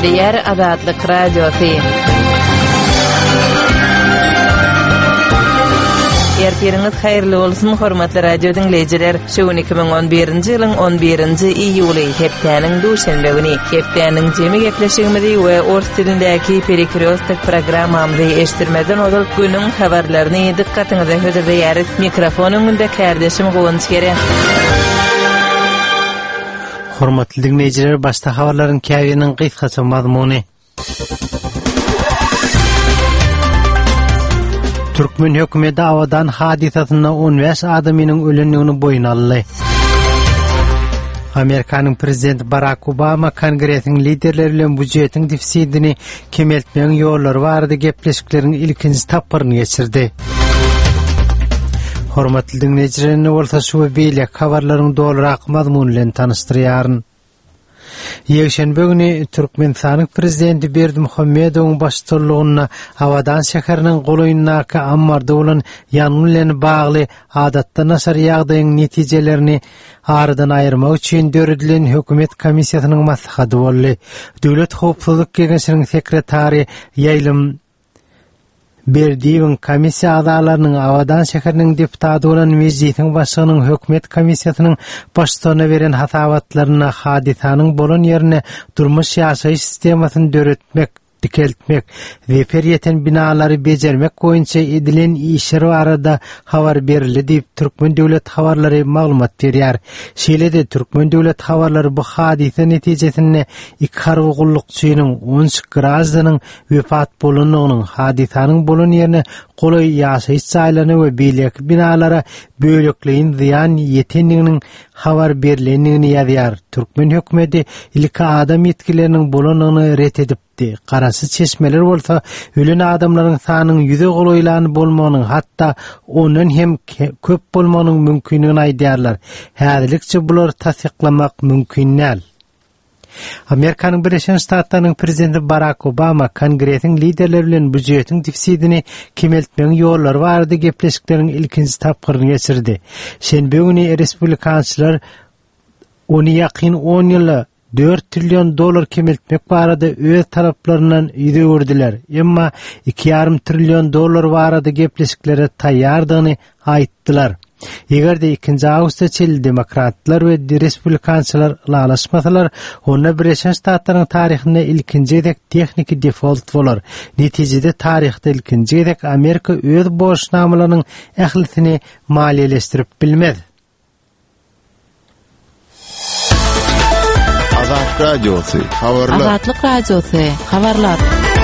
Diğer Azatlyk Radiosu. Ertiriniz hayırlı olsun hormatly radio dinleyijiler. Şu 2011-nji ýylyň 11-nji iýuly hepdeniň duşanbe güni hepdeniň jemi gepleşigimizi we ors dilindäki Perikriostik programmamyzy eşdirmeden olup günüň habarlaryny dikkatiňize höderýäris. Mikrofon öňünde kardeşim Gowunç gerek. Hormatly dinleyijiler, başta habarlaryň käbiniň gysgaça mazmuny. Türkmen hökümeti awadan hadisasyna 15 adamynyň ölenligini boyun aldy. Amerikanyň prezidenti Barack Obama kongresiň liderleri bilen budjetiň defisitini kemeltmeň ýollary barada gepleşikleriň ilkinji tapyryny geçirdi. Hormatly dinleyijiler, bolsa şu beýle habarlaryň dolrak mazmuny bilen tanışdyrýaryn. Ýekşenbe güni Türkmenistanyň prezidenti Berdimuhammedowyň başçylygyna Awadan şäheriniň golaýyndaky ammarda bolan ýanyň bilen bagly adatda nasar ýagdaýyň netijelerini aradan aýyrmak üçin döredilen hökümet komissiýasynyň maslahaty boldy. Döwlet howpsuzlyk kengeşiniň sekretary Ýaýlym Berdiýewiň komissiýa agzalarynyň Awadan şäheriniň deputaty bolan mejlisiň başlygynyň hökümet komissiýasynyň başçylygyna beren hasawatlaryna hadisanyň bolan ýerine durmuş ýaşaýyş sistemasyny döretmek, dikeltmek we perýeten binalary bejermek goýunça edilen işler barada habar berildi diýip Türkmen döwlet habarlary maglumat berýär. Şeýle-de Türkmen döwlet habarlary bu hadise netijesinde iki harwygulykçynyň 13 grazdynyň wepat bolanynyň hadisanyň bolan ýerine golay ýaşaýyş jaýlaryny we beýleki binalara böлекleýin ziýan ýetenliginiň habar berilenligini ýazýar. Türkmen hökümeti ilki adam ýetkileriniň bolanyny ret edipdi. Garasy çeşmeler bolsa ölen adamlaryň sanynyň ýüze golaýlany bolmagynyň, hatda ondan hem köp bolmagynyň mümkinligini aýdýarlar. Häzirlikçe bular tasdiklamak mümkin näl. Amerikanyň Birleşen Ştatlarynyň prezidenti Barack Obama kongresiň liderleri bilen budjetiň defisitini kemeltmeň ýollary barada gepleşikleriň ilkinji tapyryny geçirdi. Şenbe güni respublikançylar ony ýakyn 10 ýyla $4 trillion kemeltmek barada öz taraplaryndan ýüzegirdiler. Emma $2,5 trillion barada gepleşiklere taýýardygyny aýtdylar. Egerde 2-nji awgustda çel demokratlar we respublikançylar lalaşmasalar, onda Birleşen Ştatlaryň taryhynda ilkinji edek techniki default bolar. Netijede taryhda ilkinji edek Amerika öz borçnamalarynyň ählisini maliýeleşdirip bilmez. Azatlyk Radiosu, habarlar. Azatlyk Radiosu, habarlar.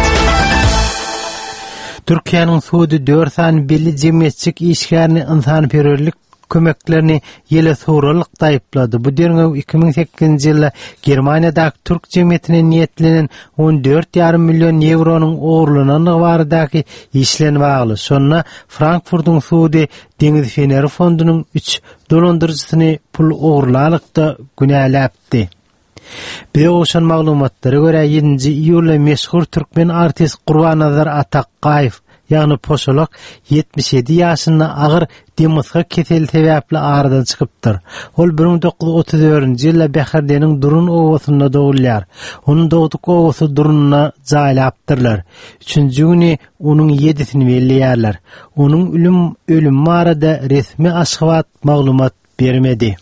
Türkiýanyň suwdy 4 san belli jemgyýetçilik işgärni ynsanperwerlik kömeklerini ýele sowralyk daýyplady. Bu derňe 2008-nji ýylda Germaniýadaky Türk jemgyýetine niýetlenen 14,5 million euronyň oğurlananyny baradaky işlen bagly. Şonda Frankfurt'un suwdy Deňiz Feneri fondunyň 3 dolandyrjysyny pul oğurlalykda günäläpdi. Bir oşan maglumatlary görä 7-nji iýulda meşhur türkmen artist Gurbanazar Ataqaýew, ýagny Poşolak 77 ýaşynda agyr demisga kesel sebäpli aradan çykypdyr. Ol 1934-nji ýylda Bäherdeniň Durun owasynda dogulýar. Onuň dogduk owasy Durunyna jaýlapdyrlar. 3-nji güni onuň 7-sini belleýärler. Onuň ölüm barada resmi aşgabat maglumat bermedi.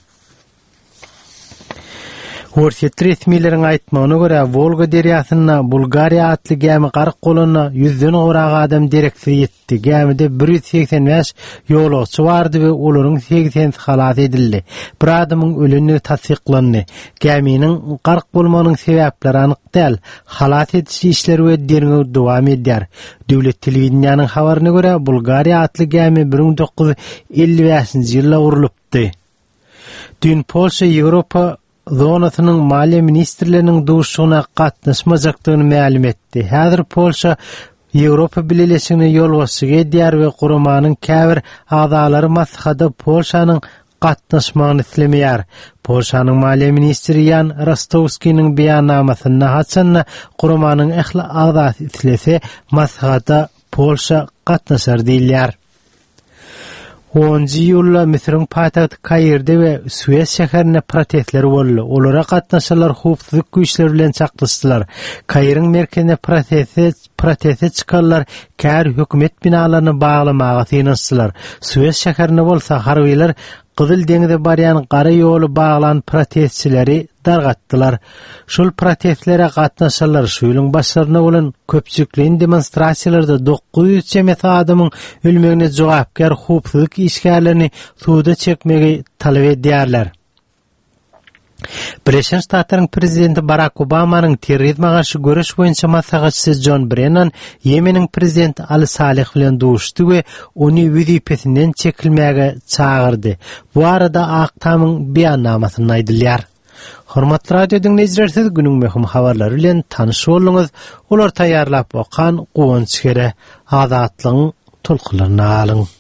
Horset resmiýetleriniň aýtmagyna görä Volga derýasyna Bulgariýa atly gämi garyk bolana 100den gowrak adam direksiz ýetdi. Gämide 185 ýolagçy bardy we olaryň 80 halat edildi. Bir adamyň ölenligi tasdiklandy. Gäminiň garyk bolmagynyň sebäpleri anyk däl. Halat ediş işleri we derňe dowam edýär. Döwlet telewizionyanyň habaryna görä Bulgariýa atly gämi 1955-nji ýylda gurulypdy. Dün Polşa Ýewropa zonasynyň maliýe ministrleriniň duşugyna gatnaşmajakdygyny ma'lum etdi. Häzir Polşa Ýewropa Birleşigine ýol başçylygy edýär we guramanyň käbir agzalary maslahaty Polşanyň gatnaşmagyny islemeýär. Polşanyň maliýe ministri Jan Rostowskiň beýannamasyna haçanna guramanyň ähli agzasy islese maslahata Polşa gatnaşar diýilýär. 10 iyulda Misr'in paýtagty Kairde we Suez şäherine protestler boldy. Olara gatnaşanlar hukuk güýçleri bilen çaklaşdylar. Kair'in merkezine proteste çıkarlar, kär hökümet binalaryny baglamaga tynançdylar. Suez şäherine bolsa harbylar Qızıl deňize barýan gara ýoly baglan protestçileri dargatdylar. Şol protestlere gatnaşanlar şu ýylyň başlaryna bolan köpçükliň demonstrasiýalarda 900 çemet adamyň ölmegine jogapkar hukuk işgärlerini suwda çekmegi talap edýärler. Birleşen Ştatlaryň prezidenti Barack Obamanyň terrorizme garşy görüş boýunça maslahatçysy John Brennan Yemeniň prezidenti Ali Salih bilen duşdy we ony wezipesinden çekilmäge çağırdy. Bu arada Aktamyň beýannamasyny aýdylýar. Hormatly radio dinleýijiler, siz günüň möhüm habarlary bilen tanyş bolduňyz. Olar taýýarlap okan Gowunç Kere Azatlygyň tulkylaryny alyň.